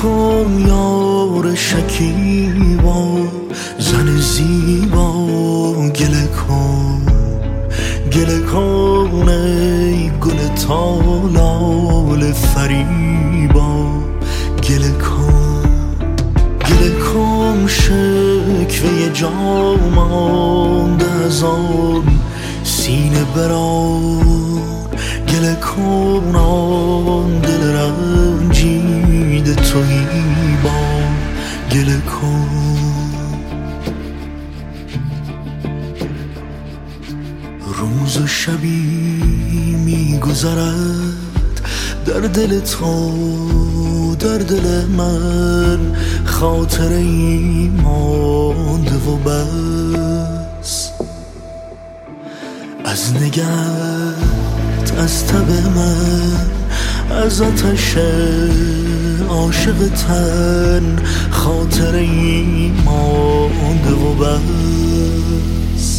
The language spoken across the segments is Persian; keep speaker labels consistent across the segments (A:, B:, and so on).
A: کن یار شکیبا، زن زیبا گله کن، گله کن ای گل تالال فریبا، گله کن، گله کن شکوه جا مانده از آن سینه بران، گله کن آن دل رنجیده تویی با، گله کن. روز و شبی میگذرد در دل تو، در دل من خاطره ای مانده و بس، از نگهت، از تب من، از آتش عاشق تن خاطره ای مانده و بس.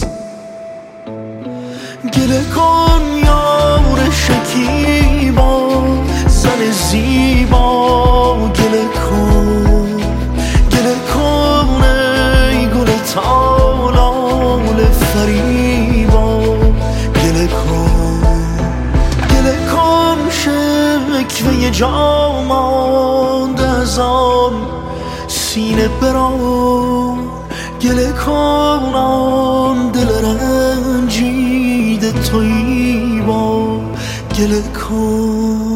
A: گله کن یار شکیبا، زن زیبا گله کن، گله کن ای گل تالال فریبا، گله کن، گله کن شکوه جا مانده از آن سینه بران، گله کن آن دل رنجیده تویی با، گله کن.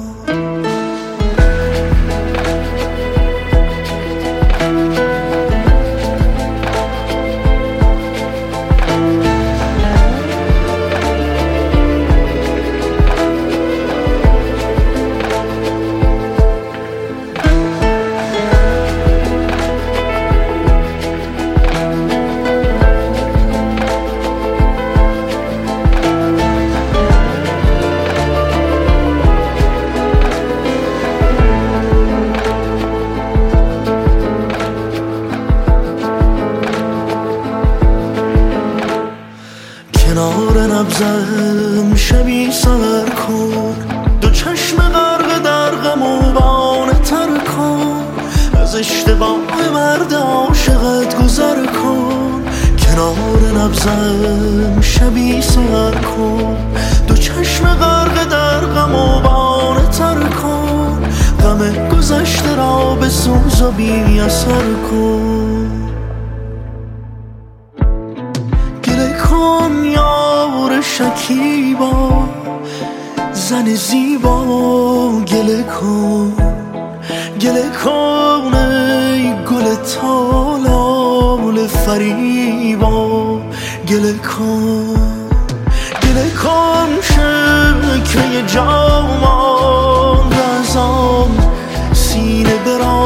A: کنار نبضم شبی سر کن، دو چشم غرق در غم و بانه تر کن، از اشتباه مرد عاشقت گذر کن. کنار نبضم شبی سر کن، دو چشم غرق در غم و بانه تر کن، غم گذشته را به سوز و بی اثر کن. گله کن یار شکیبا، زن زیبا گله کن، گله کن ای گل تالال فریبا، گله کن، گله کن شکوه جا مانده از آن سینه بران.